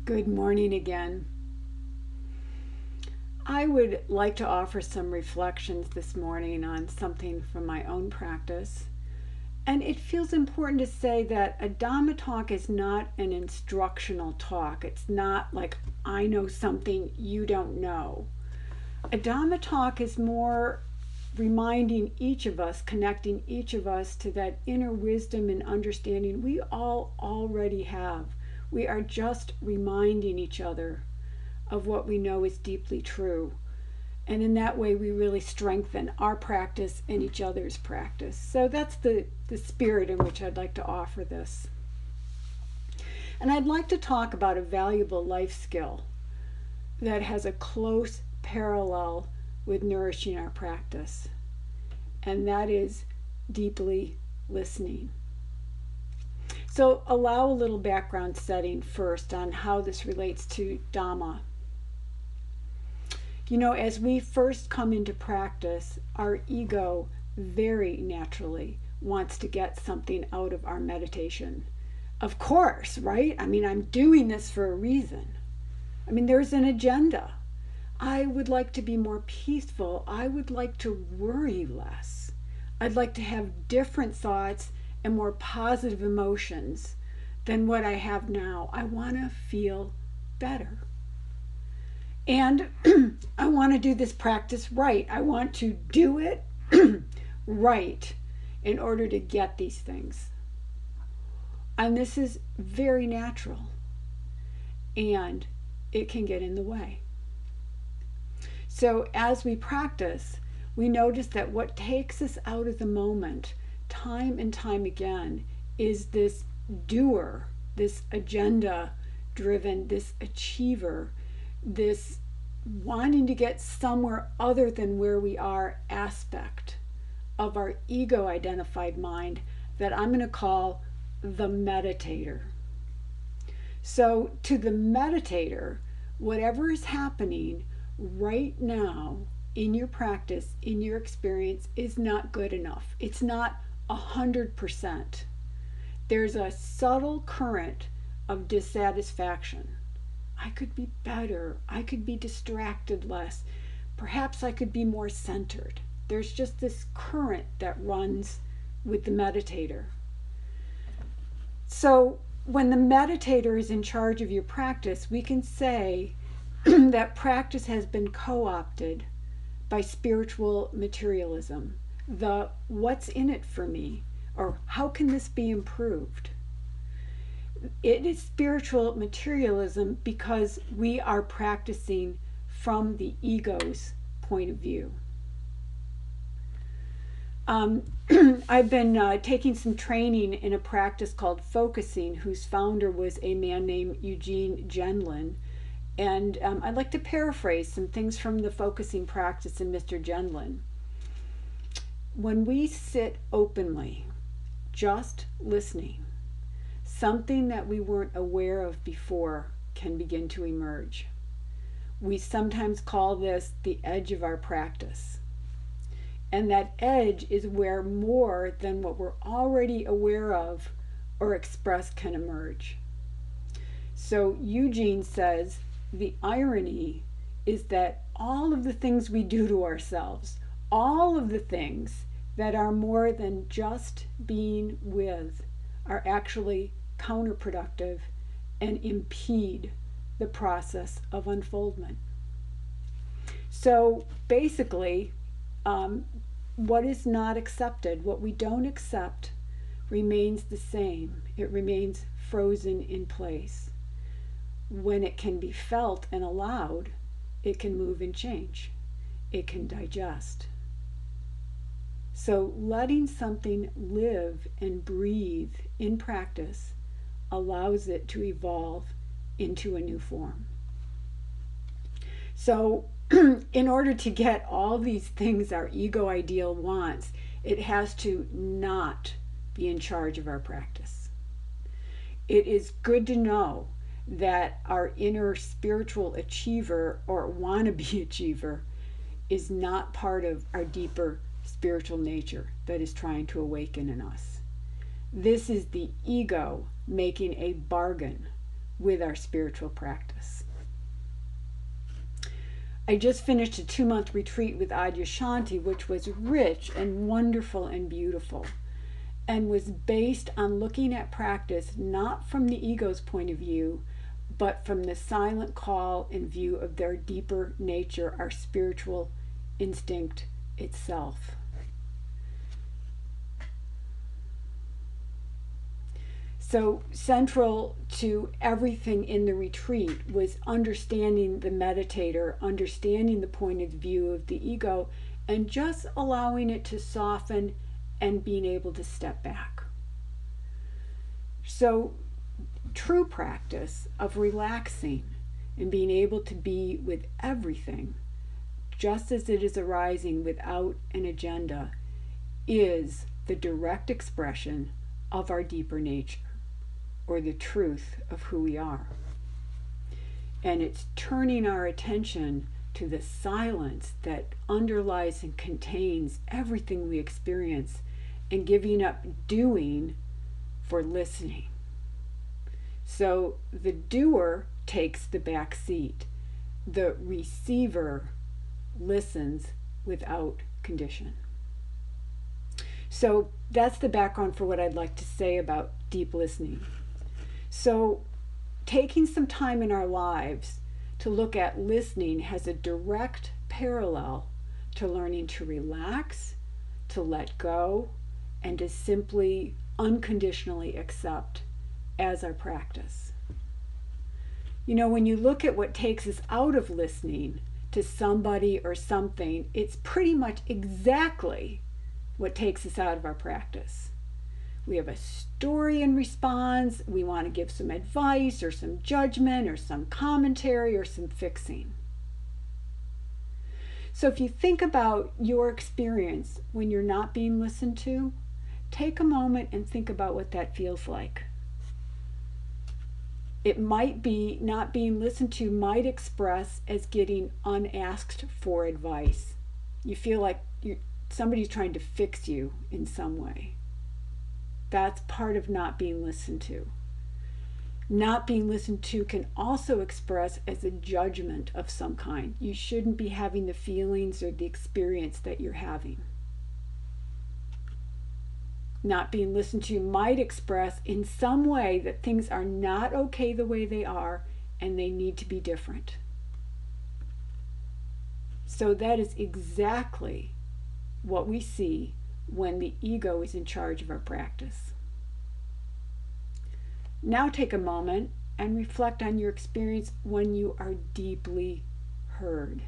Good morning again. I would like to offer some reflections this morning on something from my own practice. And it feels important to say that a Dhamma talk is not an instructional talk. It's not like I know something you don't know. A Dhamma talk is more reminding each of us, connecting each of us to that inner wisdom and understanding we all already have. We are just reminding each other of what we know is deeply true. And in that way, we really strengthen our practice and each other's practice. So that's the spirit in which I'd like to offer this. And I'd like to talk about a valuable life skill that has a close parallel with nourishing our practice, and that is deeply listening. So allow a little background setting first on how this relates to Dhamma. You know, as we first come into practice, our ego very naturally wants to get something out of our meditation. Of course, right? I mean, I'm doing this for a reason. I mean, there's an agenda. I would like to be more peaceful. I would like to worry less. I'd like to have different thoughts and more positive emotions than what I have now. I want to feel better. And I want to do this practice right. I want to do it right in order to get these things. And this is very natural. And it can get in the way. So as we practice, we notice that what takes us out of the moment time and time again is this doer, this agenda driven, this achiever, this wanting to get somewhere other than where we are aspect of our ego identified mind that I'm going to call the meditator. So to the meditator, whatever is happening right now in your practice, in your experience, is not good enough. It's not 100%. There's a subtle current of dissatisfaction. I could be better. I could be distracted less. Perhaps I could be more centered. There's just this current that runs with the meditator. So when the meditator is in charge of your practice, we can say that practice has been co-opted by spiritual materialism. The what's in it for me, or how can this be improved? It is spiritual materialism because we are practicing from the ego's point of view. I've been taking some training in a practice called focusing, whose founder was a man named Eugene Gendlin. And I'd like to paraphrase some things from the focusing practice in Mr. Gendlin. When we sit openly, just listening, something that we weren't aware of before can begin to emerge. We sometimes call this the edge of our practice. And that edge is where more than what we're already aware of or express can emerge. So Eugene says, the irony is that all of the things we do to ourselves, all of the things that are more than just being with, are actually counterproductive and impede the process of unfoldment. So basically, what is not accepted, what we don't accept, remains the same. It remains frozen in place. When it can be felt and allowed, it can move and change. It can digest. So letting something live and breathe in practice allows it to evolve into a new form. So in order to get all these things our ego ideal wants, it has to not be in charge of our practice. It is good to know that our inner spiritual achiever or wannabe achiever is not part of our deeper spiritual nature that is trying to awaken in us. This is the ego making a bargain with our spiritual practice. I just finished a 2-month retreat with Adyashanti, which was rich and wonderful and beautiful, and was based on looking at practice not from the ego's point of view, but from the silent call and view of their deeper nature, our spiritual instinct itself. So central to everything in the retreat was understanding the meditator, understanding the point of view of the ego, and just allowing it to soften and being able to step back. So true practice of relaxing and being able to be with everything just as it is arising without an agenda is the direct expression of our deeper nature, or the truth of who we are. And it's turning our attention to the silence that underlies and contains everything we experience, and giving up doing for listening. So the doer takes the back seat. The receiver listens without condition. So that's the background for what I'd like to say about deep listening. So taking some time in our lives to look at listening has a direct parallel to learning to relax, to let go, and to simply unconditionally accept as our practice. You know, when you look at what takes us out of listening to somebody or something, it's pretty much exactly what takes us out of our practice. We have a story in response, we want to give some advice or some judgment or some commentary or some fixing. So if you think about your experience when you're not being listened to, take a moment and think about what that feels like. It might be not being listened to might express as getting unasked for advice. You feel like somebody's trying to fix you in some way. That's part of not being listened to. Not being listened to can also express as a judgment of some kind. You shouldn't be having the feelings or the experience that you're having. Not being listened to might express in some way that things are not okay the way they are and they need to be different. So that is exactly what we see when the ego is in charge of our practice. Now take a moment and reflect on your experience when you are deeply heard.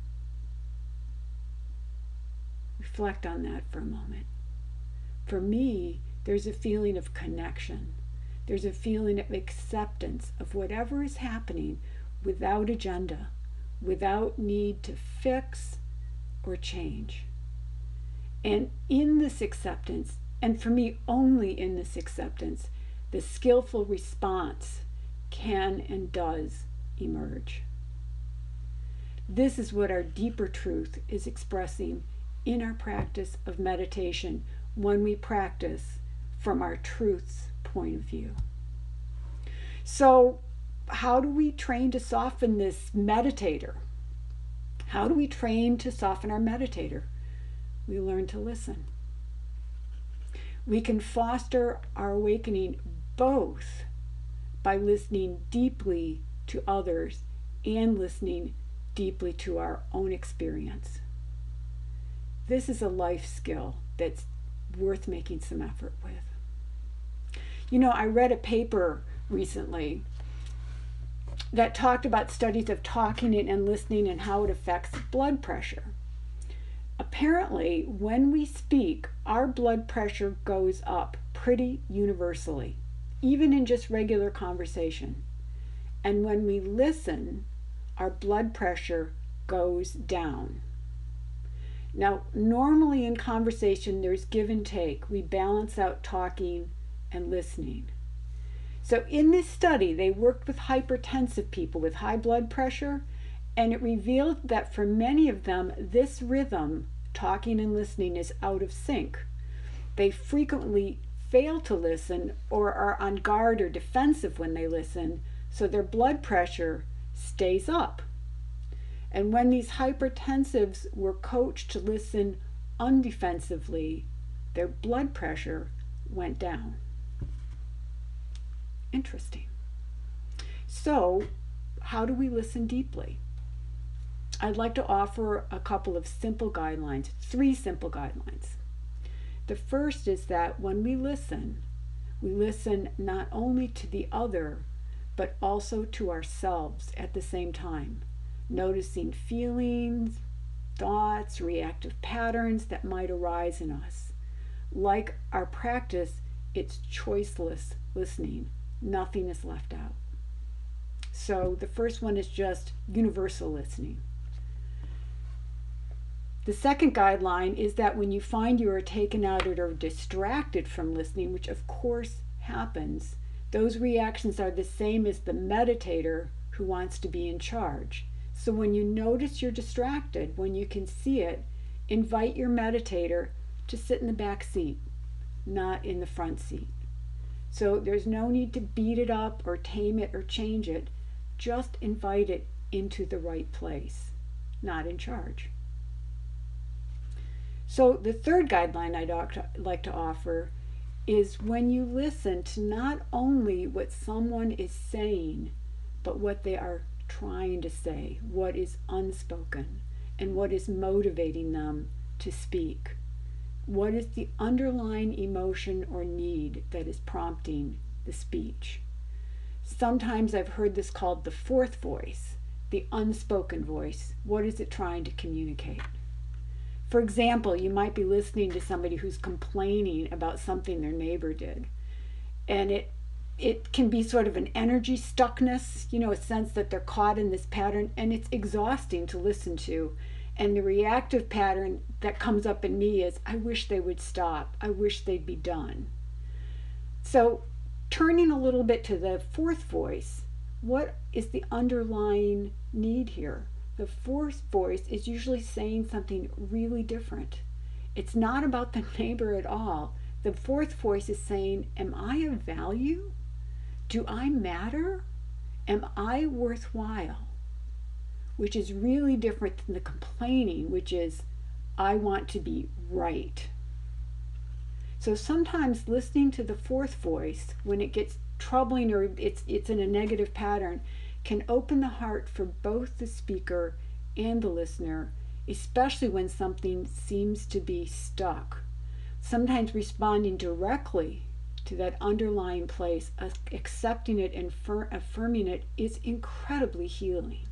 Reflect on that for a moment. For me, there's a feeling of connection. There's a feeling of acceptance of whatever is happening without agenda, without need to fix or change. And in this acceptance, and for me only in this acceptance, the skillful response can and does emerge. This is what our deeper truth is expressing in our practice of meditation when we practice from our truth's point of view. So, how do we train to soften this meditator? How do we train to soften our meditator? We learn to listen. We can foster our awakening both by listening deeply to others and listening deeply to our own experience. This is a life skill that's worth making some effort with. You know, I read a paper recently that talked about studies of talking and listening and how it affects blood pressure. Apparently, when we speak, our blood pressure goes up pretty universally, even in just regular conversation. And when we listen, our blood pressure goes down. Now, normally in conversation, there's give and take. We balance out talking and listening. So in this study, they worked with hypertensive people with high blood pressure, and it revealed that for many of them, this rhythm, talking and listening, is out of sync. They frequently fail to listen or are on guard or defensive when they listen, so their blood pressure stays up. And when these hypertensives were coached to listen undefensively, their blood pressure went down. Interesting. So, how do we listen deeply? I'd like to offer a couple of simple guidelines, 3 simple guidelines. The first is that when we listen not only to the other, but also to ourselves at the same time, noticing feelings, thoughts, reactive patterns that might arise in us. Like our practice, it's choiceless listening. Nothing is left out. So the first one is just universal listening. The second guideline is that when you find you are taken out or distracted from listening, which of course happens, those reactions are the same as the meditator who wants to be in charge. So when you notice you're distracted, when you can see it, invite your meditator to sit in the back seat, not in the front seat. So there's no need to beat it up or tame it or change it. Just invite it into the right place, not in charge. So the third guideline I'd like to offer is when you listen to not only what someone is saying, but what they are trying to say, what is unspoken, and what is motivating them to speak. What is the underlying emotion or need that is prompting the speech? Sometimes I've heard this called the fourth voice, the unspoken voice. What is it trying to communicate? For example, you might be listening to somebody who's complaining about something their neighbor did, and it can be sort of an energy stuckness, a sense that they're caught in this pattern, and it's exhausting to listen to. And the reactive pattern that comes up in me is, I wish they would stop. I wish they'd be done. So turning a little bit to the fourth voice, what is the underlying need here? The fourth voice is usually saying something really different. It's not about the neighbor at all. The fourth voice is saying, am I of value? Do I matter? Am I worthwhile? Which is really different than the complaining, which is, I want to be right. So sometimes listening to the fourth voice, when it gets troubling or it's in a negative pattern, can open the heart for both the speaker and the listener, especially when something seems to be stuck. Sometimes responding directly to that underlying place, accepting it and affirming it, is incredibly healing.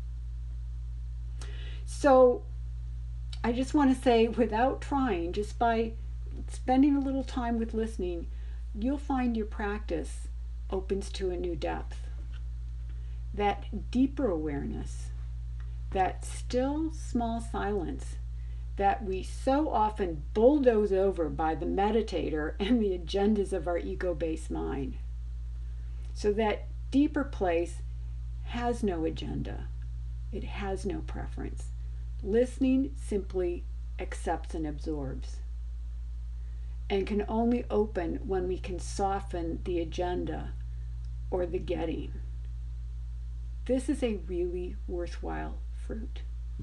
So I just want to say, without trying, just by spending a little time with listening, you'll find your practice opens to a new depth. That deeper awareness, that still small silence that we so often bulldoze over by the meditator and the agendas of our ego-based mind. So that deeper place has no agenda. It has no preference. Listening simply accepts and absorbs, and can only open when we can soften the agenda or the getting. This is a really worthwhile fruit.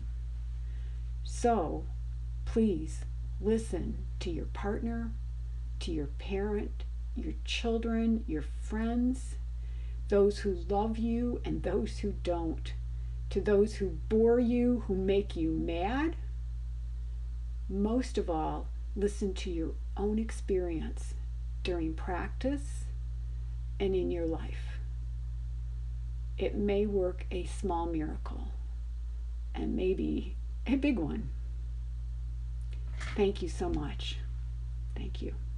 So please listen to your partner, to your parent, your children, your friends, those who love you and those who don't, to those who bore you, who make you mad. Most of all, listen to your own experience during practice and in your life. It may work a small miracle, and maybe a big one. Thank you so much. Thank you.